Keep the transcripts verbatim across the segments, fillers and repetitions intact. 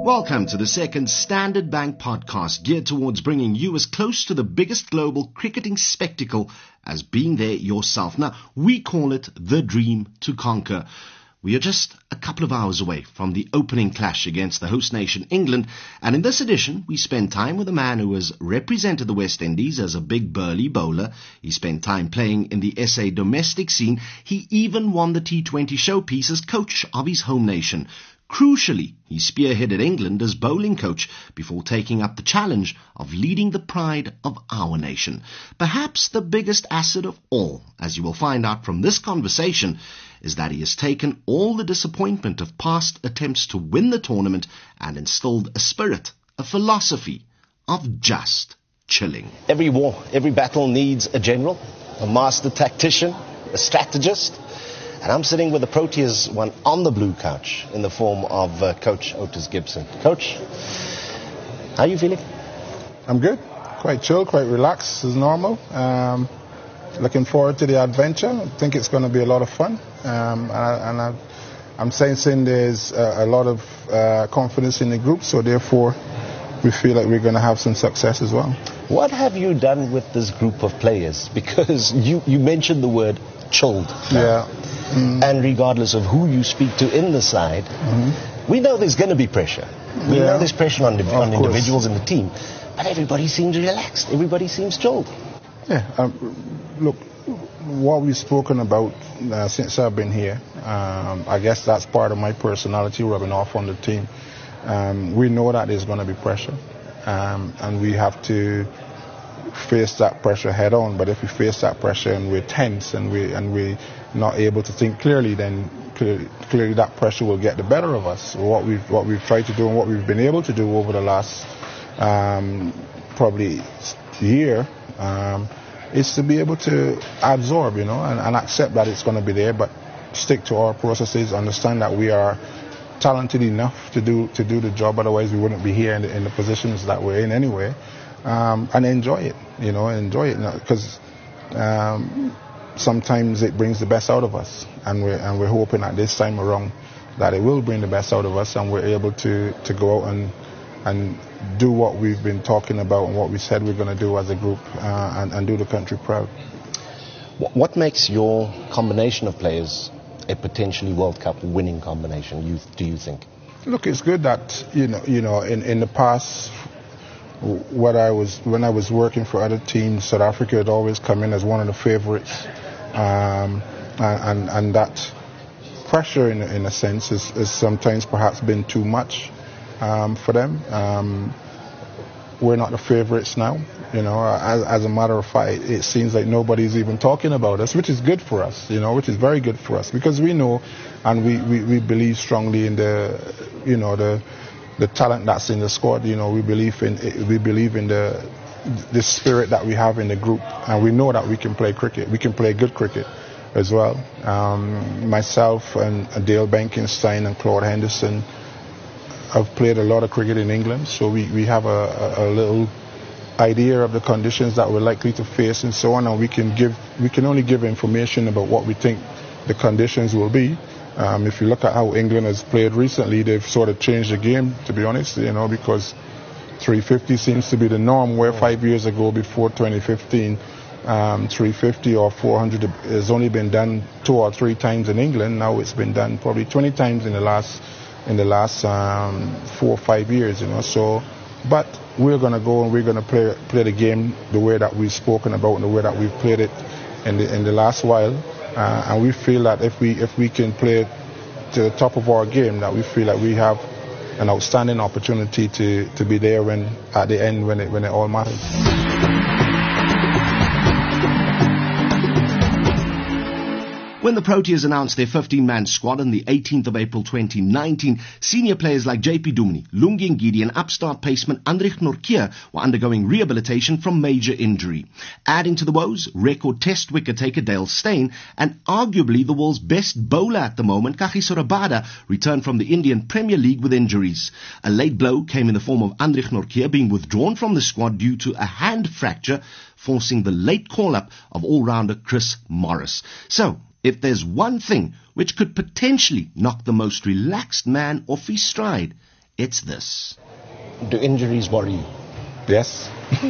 Welcome to the second Standard Bank podcast geared towards bringing you as close to the biggest global cricketing spectacle as being there yourself. Now, we call it the Dream to Conquer. We are just a couple of hours away from the opening clash against the host nation, England, and in this edition, we spend time with a man who has represented the West Indies as a big burly bowler. He spent time playing in the S A domestic scene. He even won the T twenty showpiece as coach of his home nation. Crucially, he spearheaded England as bowling coach before taking up the challenge of leading the pride of our nation. Perhaps the biggest asset of all, as you will find out from this conversation, is that he has taken all the disappointment of past attempts to win the tournament and instilled a spirit, a philosophy of just chilling. Every war, every battle needs a general, a master tactician, a strategist. And I'm sitting with the Proteas one on the blue couch in the form of uh, Coach Otis Gibson. Coach, how are you feeling? I'm good. Quite chill, quite relaxed as normal. Um, looking forward to the adventure. I think it's going to be a lot of fun. Um, and I, and I, I'm sensing there's a, a lot of uh, confidence in the group, so therefore we feel like we're going to have some success as well. What have you done with this group of players? Because you, you mentioned the word chilled. Yeah. Mm. And regardless of who you speak to in the side, mm-hmm. we know there's going to be pressure. We yeah. know there's pressure on, on individuals course. in the team. But everybody seems relaxed. Everybody seems chilled. Yeah. Um, look, what we've spoken about uh, since I've been here, um, I guess that's part of my personality rubbing off on the team. Um, we know that there's going to be pressure. Um, and we have to face that pressure head on. But if we face that pressure and we're tense and we and we're not able to think clearly, then clearly, clearly that pressure will get the better of us. What we've what we've tried to do and what we've been able to do over the last um, probably year um, is to be able to absorb, you know, and, and accept that it's going to be there, but stick to our processes, understand that we are talented enough to do to do the job. Otherwise, we wouldn't be here in the, in the positions that we're in anyway. Um, and enjoy it, you know, enjoy it, because um, sometimes it brings the best out of us, and we're and we're hoping that this time around that it will bring the best out of us, and we're able to, to go out and and do what we've been talking about and what we said we're going to do as a group, uh, and, and do the country proud. What makes your combination of players a potentially World Cup winning combination? You, do you think? Look, it's good that you know you know in, in the past. What I was when I was working for other teams, South Africa had always come in as one of the favourites, um, and, and and that pressure, in in a sense, is, is sometimes perhaps been too much um, for them. Um, we're not the favourites now, you know. As, as a matter of fact, it seems like nobody's even talking about us, which is good for us, you know, which is very good for us, because we know and we, we, we believe strongly in the, you know, the. the talent that's in the squad. You know, we believe in we believe in the the spirit that we have in the group, and we know that we can play cricket. We can play good cricket as well. Um, myself and Dale Benkenstein and Claude Henderson have played a lot of cricket in England, so we, we have a, a, a little idea of the conditions that we're likely to face and so on, and we can give we can only give information about what we think the conditions will be. Um, if you look at how England has played recently, they've sort of changed the game, to be honest, you know, because three fifty seems to be the norm, where five years ago, before twenty fifteen, um, three fifty or four hundred has only been done two or three times in England. Now it's been done probably twenty times in the last in the last um, four or five years, you know. So, but we're going to go and we're going to play play the game the way that we've spoken about and the way that we've played it in the in the last while. Uh, and we feel that if we if we can play to the top of our game, that we feel that we have an outstanding opportunity to, to be there when at the end when it when it all matters. When the Proteas announced their fifteen-man squad on the eighteenth of April twenty nineteen, senior players like J P Dumini, Lungi Ngidi and upstart paceman Andrich Nortje were undergoing rehabilitation from major injury. Adding to the woes, record test wicket-taker Dale Steyn and arguably the world's best bowler at the moment, Kagiso Rabada, returned from the Indian Premier League with injuries. A late blow came in the form of Andrich Nortje being withdrawn from the squad due to a hand fracture, forcing the late call-up of all-rounder Chris Morris. So, if there's one thing which could potentially knock the most relaxed man off his stride, it's this. Do injuries worry you? Yes.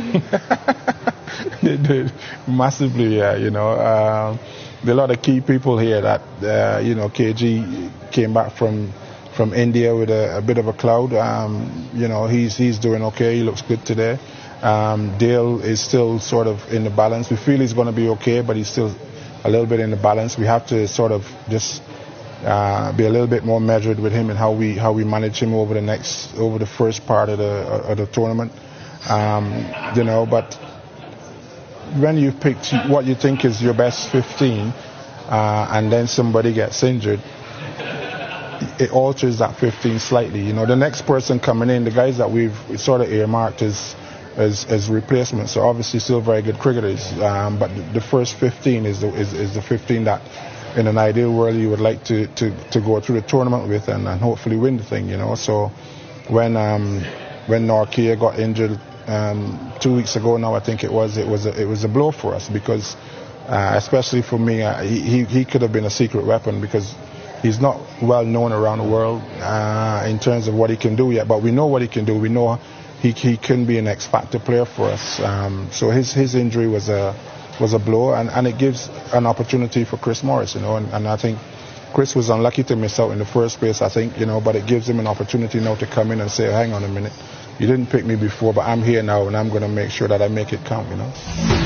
They do. Massively, yeah, you know. Um, there are a lot of key people here that, uh, you know, K G came back from from India with a, a bit of a cloud. Um, you know, he's he's doing okay. He looks good today. Um, Dale is still sort of in the balance. We feel he's going to be okay, but he's still a little bit in the balance. We have to sort of just uh, be a little bit more measured with him and how we how we manage him over the next over the first part of the of the tournament. Um, you know, but when you've picked what you think is your best fifteen, uh, and then somebody gets injured, it alters that fifteen slightly. You know, the next person coming in, the guys that we've sort of earmarked as as, as replacements are obviously still very good cricketers, um, but the first fifteen is the, is, is the fifteen that, in an ideal world, you would like to, to, to go through the tournament with and, and hopefully win the thing. You know, so when um, when Nortje got injured um, two weeks ago now, I think it was, it was a, it was a blow for us because, uh, especially for me, uh, he he could have been a secret weapon because he's not well known around the world uh, in terms of what he can do yet, but we know what he can do. We know he he can be an X factor player for us. Um, so his his injury was a was a blow, and, and it gives an opportunity for Chris Morris, you know. And, and I think Chris was unlucky to miss out in the first place, I think, you know. But it gives him an opportunity now to come in and say, hang on a minute, you didn't pick me before, but I'm here now, and I'm going to make sure that I make it count, you know.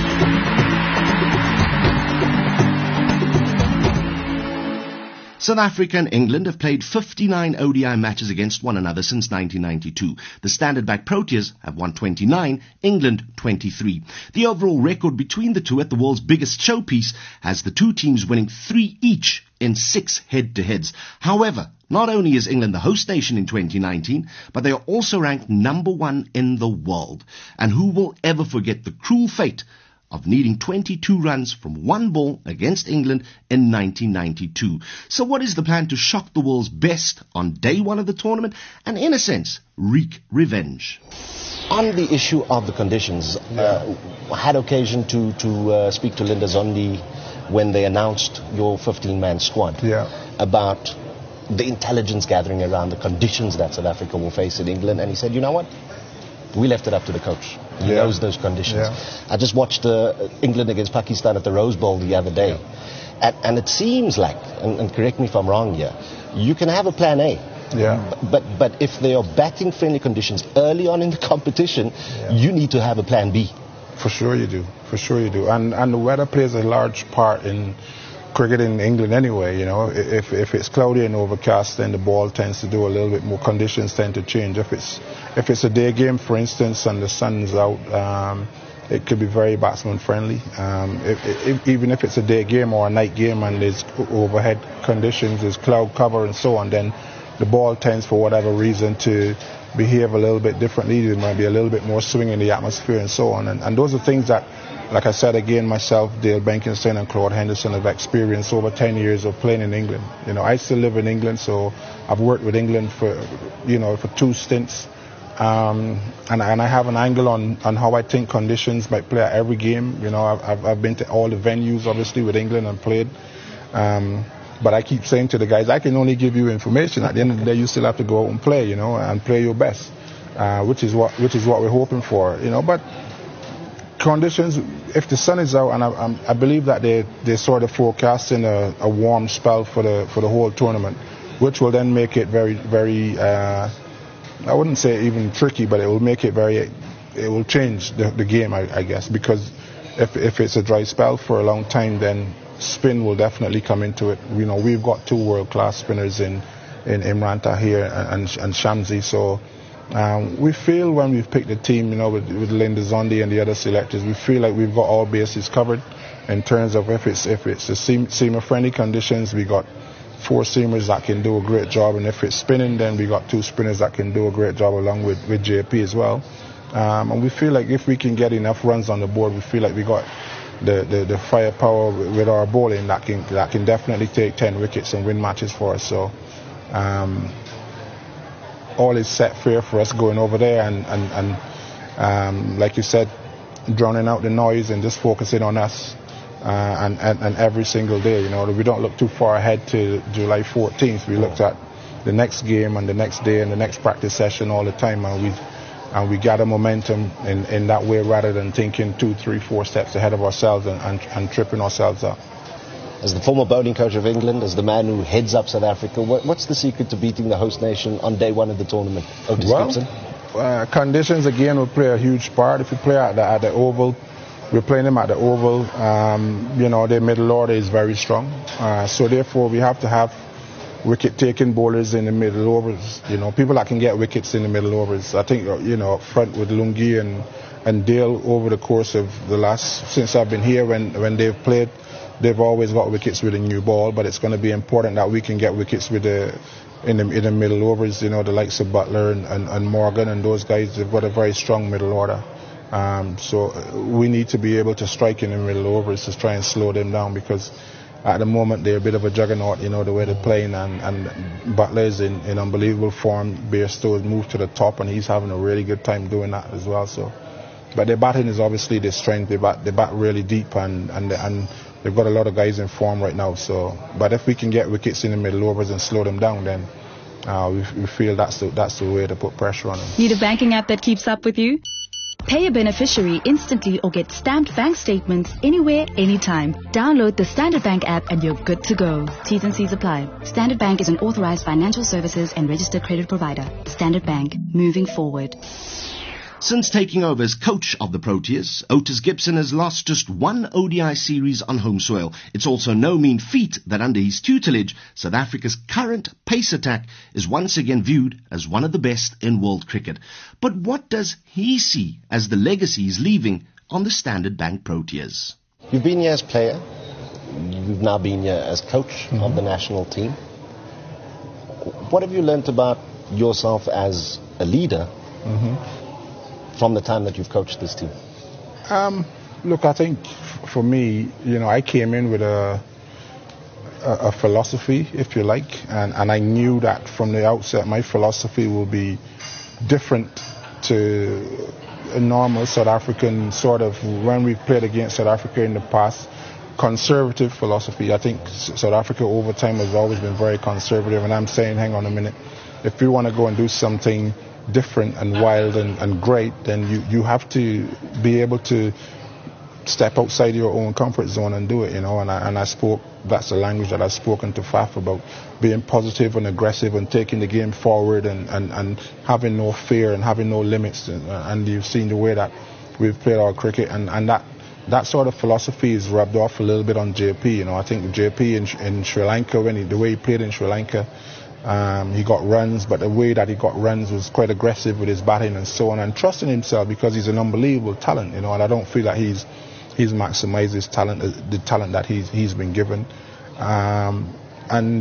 South Africa and England have played fifty-nine O D I matches against one another since nineteen ninety-two. The Standard Bank Proteas have won twenty-nine, England twenty-three. The overall record between the two at the world's biggest showpiece has the two teams winning three each in six head-to-heads. However, not only is England the host nation in twenty nineteen, but they are also ranked number one in the world. And who will ever forget the cruel fate of needing twenty-two runs from one ball against England in nineteen ninety-two. So what is the plan to shock the world's best on day one of the tournament and, in a sense, wreak revenge? On the issue of the conditions, uh, I had occasion to, to uh, speak to Linda Zondi when they announced your fifteen-man squad Yeah. about the intelligence gathering around the conditions that South Africa will face in England, and he said, you know what? We left it up to the coach. He Yeah. knows those conditions. Yeah. I just watched uh, England against Pakistan at the Rose Bowl the other day. Yeah. And, and it seems like, and, and correct me if I'm wrong here, you can have a plan A. Yeah. But but if they are batting friendly conditions early on in the competition, Yeah. you need to have a plan B. For sure you do. For sure you do. And and the weather plays a large part in cricket in England anyway, you know. If if it's cloudy and overcast, then the ball tends to do a little bit more. Conditions tend to change. If it's if it's a day game, for instance, and the sun's out, um, it could be very batsman friendly. Um, if, if, even if it's a day game or a night game and there's overhead conditions, there's cloud cover and so on, then the ball tends, for whatever reason, to behave a little bit differently. There might be a little bit more swing in the atmosphere and so on. And, and those are things that, like I said again, myself, Dale Benkinson and Claude Henderson have experienced over ten years of playing in England. You know, I still live in England, so I've worked with England for, you know, for two stints. Um, and, and I have an angle on, on how I think conditions might play at every game. You know, I've, I've been to all the venues, obviously, with England and played. Um, but I keep saying to the guys, I can only give you information. At the end of the day, you still have to go out and play, you know, and play your best, uh, which is what which is what we're hoping for, you know. But conditions, if the sun is out, and I, I'm, I believe that they they're sort of forecasting a, a warm spell for the for the whole tournament, which will then make it very very. Uh, I wouldn't say even tricky, but it will make it very. It will change the, the game, I, I guess, because if if it's a dry spell for a long time, then spin will definitely come into it. You know, we've got two world-class spinners in in Imran Tahir and and, and Shamsi, so. Um, we feel when we've picked the team, you know, with, with Linda Zondi and the other selectors, we feel like we've got all bases covered in terms of if it's if it's the seam, seamer-friendly conditions, we got four seamers that can do a great job, and if it's spinning, then we got two spinners that can do a great job along with, with J P as well. Um, and we feel like if we can get enough runs on the board, we feel like we got the, the, the firepower with our bowling that can that can definitely take ten wickets and win matches for us. So. Um, all is set fair for us going over there and, and, and um, like you said, drowning out the noise and just focusing on us uh, and, and, and every single day. You know, we don't look too far ahead to July fourteenth. We looked at the next game and the next day and the next practice session all the time, and we and we gather momentum in, in that way rather than thinking two, three, four steps ahead of ourselves and, and, and tripping ourselves up. As the former bowling coach of England, as the man who heads up South Africa, what, what's the secret to beating the host nation on day one of the tournament, Otis well, Gibson? Uh, conditions again will play a huge part. If you play at the, at the Oval, we're playing them at the Oval. Um, you know, their middle order is very strong. Uh, so therefore, we have to have wicket-taking bowlers in the middle overs. You know, people that can get wickets in the middle overs. I think, you know, up front with Lungi and, and Dale over the course of the last, since I've been here, when, when they've played, they've always got wickets with a new ball, but it's going to be important that we can get wickets with the, in the, in the middle overs, you know, the likes of Butler and, and, and Morgan and those guys, they've got a very strong middle order. Um, so we need to be able to strike in the middle overs to try and slow them down, because at the moment they're a bit of a juggernaut, you know, the way they're playing, and, and Butler's in, in unbelievable form. Bairstow's moved to the top and he's having a really good time doing that as well. So, but their batting is obviously their strength. They bat, they bat really deep, and, and, and they've got a lot of guys in form right now. So, but if we can get wickets in the middle overs and slow them down, then uh, we, we feel that's the, that's the way to put pressure on them. Need a banking app that keeps up with you? Pay a beneficiary instantly or get stamped bank statements anywhere, anytime. Download the Standard Bank app and you're good to go. T's and C's apply. Standard Bank is an authorized financial services and registered credit provider. Standard Bank, moving forward. Since taking over as coach of the Proteas, Otis Gibson has lost just one O D I series on home soil. It's also no mean feat that under his tutelage, South Africa's current pace attack is once again viewed as one of the best in world cricket. But what does he see as the legacy he's leaving on the Standard Bank Proteas? You've been here as player. You've now been here as coach mm-hmm. of the national team. What have you learnt about yourself as a leader mm-hmm. from the time that you've coached this team? Um, look, I think f- for me, you know, I came in with a, a, a philosophy, if you like, and, and I knew that from the outset my philosophy will be different to a normal South African sort of, when we've played against South Africa in the past, conservative philosophy. I think South Africa over time has always been very conservative, and I'm saying, hang on a minute, if we want to go and do something different and wild and, and great, then you, you have to be able to step outside your own comfort zone and do it, you know. And I, and I spoke, that's the language that I've spoken to Faf about, being positive and aggressive and taking the game forward and, and, and having no fear and having no limits. And, and you've seen the way that we've played our cricket, and, and that that sort of philosophy is rubbed off a little bit on J P. You know, I think J P in, in Sri Lanka, when he, the way he played in Sri Lanka, Um, he got runs, but the way that he got runs was quite aggressive with his batting and so on, and trusting himself, because he's an unbelievable talent, you know, and I don't feel that he's he's maximised his talent, the talent that he's he's been given. Um, and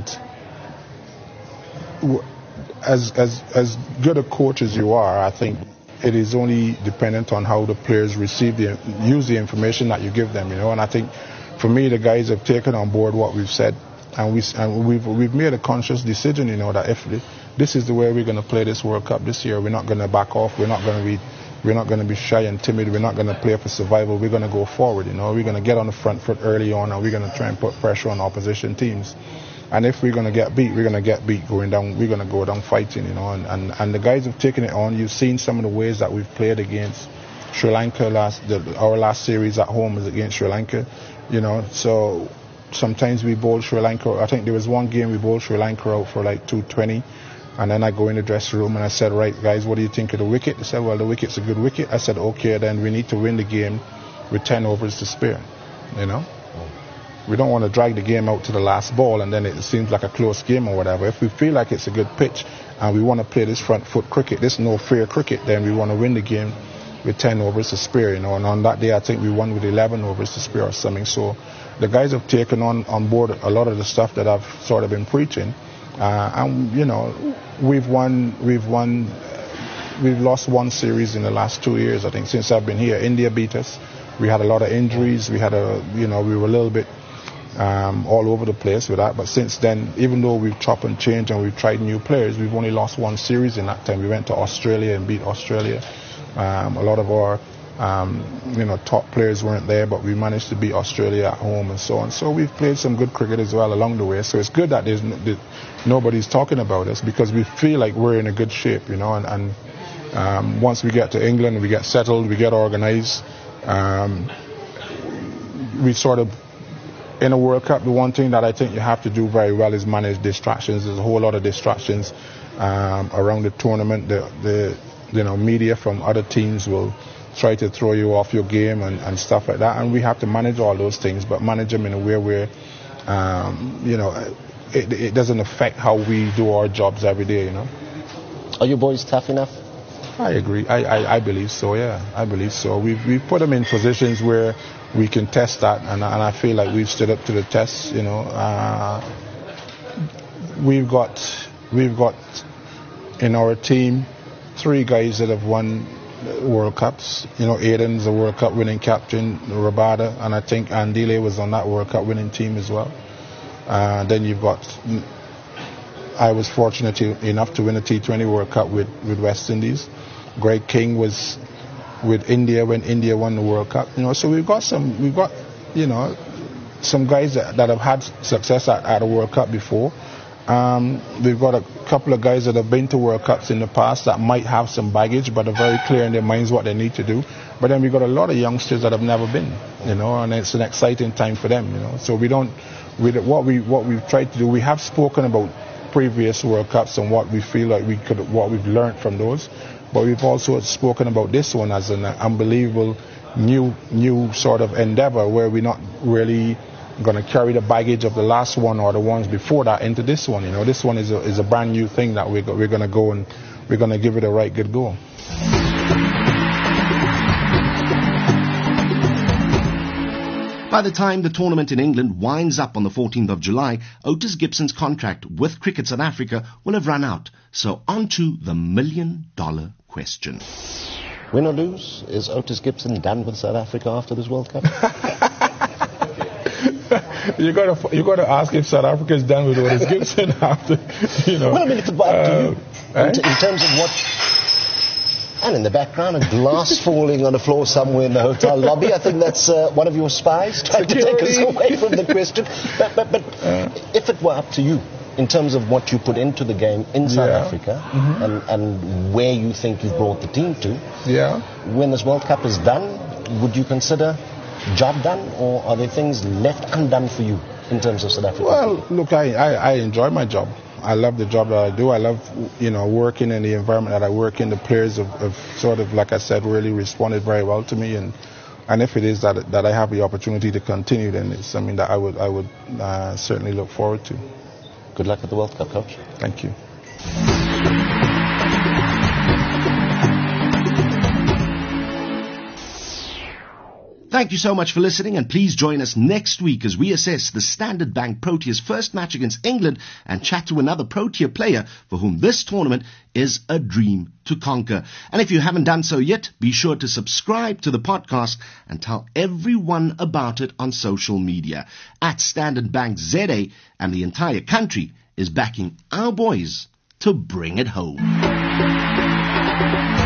w- as as as good a coach as you are, I think it is only dependent on how the players receive the use the information that you give them, you know. And I think for me, the guys have taken on board what we've said. And, we, and we've, we've made a conscious decision, you know, that if this is the way we're going to play this World Cup this year, we're not going to back off, we're not going to be, we're not going to be shy and timid, we're not going to play for survival, we're going to go forward, you know, we're going to get on the front foot early on, and we're going to try and put pressure on opposition teams. And if we're going to get beat, we're going to get beat going down, we're going to go down fighting, you know, and, and, and the guys have taken it on. You've seen some of the ways that we've played against Sri Lanka last, the, our last series at home was against Sri Lanka, you know, so sometimes we bowled Sri Lanka. I think there was one game we bowled Sri Lanka out for like two twenty, and then I go in the dressing room and I said, right guys, what do you think of the wicket? They said, well, the wicket's a good wicket. I said, okay, then we need to win the game with ten overs to spare, you know. We don't want to drag the game out to the last ball and then it seems like a close game or whatever. If we feel like it's a good pitch and we want to play this front foot cricket, this no fear cricket, then we want to win the game with ten overs to spare, you know. And on that day, I think we won with eleven overs to spare or something. So the guys have taken on, on board a lot of the stuff that I've sort of been preaching, uh, and you know, we've won, we've won, we've lost one series in the last two years. I think since I've been here, India beat us. We had a lot of injuries. We had a, you know, we were a little bit um, all over the place with that. But since then, even though we've chopped and changed and we've tried new players, we've only lost one series in that time. We went to Australia and beat Australia. Um, a lot of our Um, you know, top players weren't there, but we managed to beat Australia at home and so on. So we've played some good cricket as well along the way. So it's good that there's no, that nobody's talking about us, because we feel like we're in a good shape, you know. And, and um, once we get to England, we get settled, we get organised. Um, we sort of, in a World Cup, the one thing that I think you have to do very well is manage distractions. There's a whole lot of distractions um, around the tournament. The, the you know media from other teams will try to throw you off your game and, and stuff like that, and we have to manage all those things, but manage them in a way where um, you know it, it doesn't affect how we do our jobs every day. You know. Are you boys tough enough? I agree. I, I, I believe so. Yeah, I believe so. We've we've put them in positions where we can test that, and, and I feel like we've stood up to the test. You know, uh, we've got we've got in our team three guys that have won World Cups. You know, Aiden's a World Cup winning captain, Rabada, and I think Andile was on that World Cup winning team as well. Uh, then you've got, I was fortunate to, enough to win a T twenty World Cup with, with West Indies. Greg King was with India when India won the World Cup. You know, so we've got some, we've got, you know, some guys that, that have had success at, at a World Cup before. Um, we've got a couple of guys that have been to World Cups in the past that might have some baggage, but are very clear in their minds what they need to do. But then we've got a lot of youngsters that have never been, you know, and it's an exciting time for them, you know. So we don't, we, what we what we've tried to do, we have spoken about previous World Cups and what we feel like we could, what we've learned from those, but we've also spoken about this one as an unbelievable new new sort of endeavor where we're not really going to carry the baggage of the last one or the ones before that into this one. You know, this one is a, is a brand new thing that we're, we're going to go and we're going to give it a right good go. By the time the tournament in England winds up on the fourteenth of July, Otis Gibson's contract with Cricket South Africa will have run out. So on to the million dollar question. Win or lose, is Otis Gibson done with South Africa after this World Cup? You got to you got to ask if South Africa is done with Otis Gibson after, you know. Well, I mean, it's up to uh, you in, t- in terms of what. And in the background, a glass falling on the floor somewhere in the hotel lobby. I think that's uh, one of your spies trying Security. to take us away from the question. But but, but uh, if it were up to you, in terms of what you put into the game in South yeah. Africa mm-hmm. and, and where you think you've brought the team to, yeah. when this World Cup is done, would you consider job done, or are there things left undone for you in terms of South Africa? Well, look, I, I, I enjoy my job. I love the job that I do. I love, you know, working in the environment that I work in. The players have, have sort of, like I said, really responded very well to me. And, and if it is that that I have the opportunity to continue, then it's something that I would I would uh, certainly look forward to. Good luck at the World Cup, Coach. Thank you. Thank you so much for listening, and please join us next week as we assess the Standard Bank Proteas' first match against England and chat to another Protea player for whom this tournament is a dream to conquer. And if you haven't done so yet, be sure to subscribe to the podcast and tell everyone about it on social media. At Standard Bank Z A, and the entire country is backing our boys to bring it home.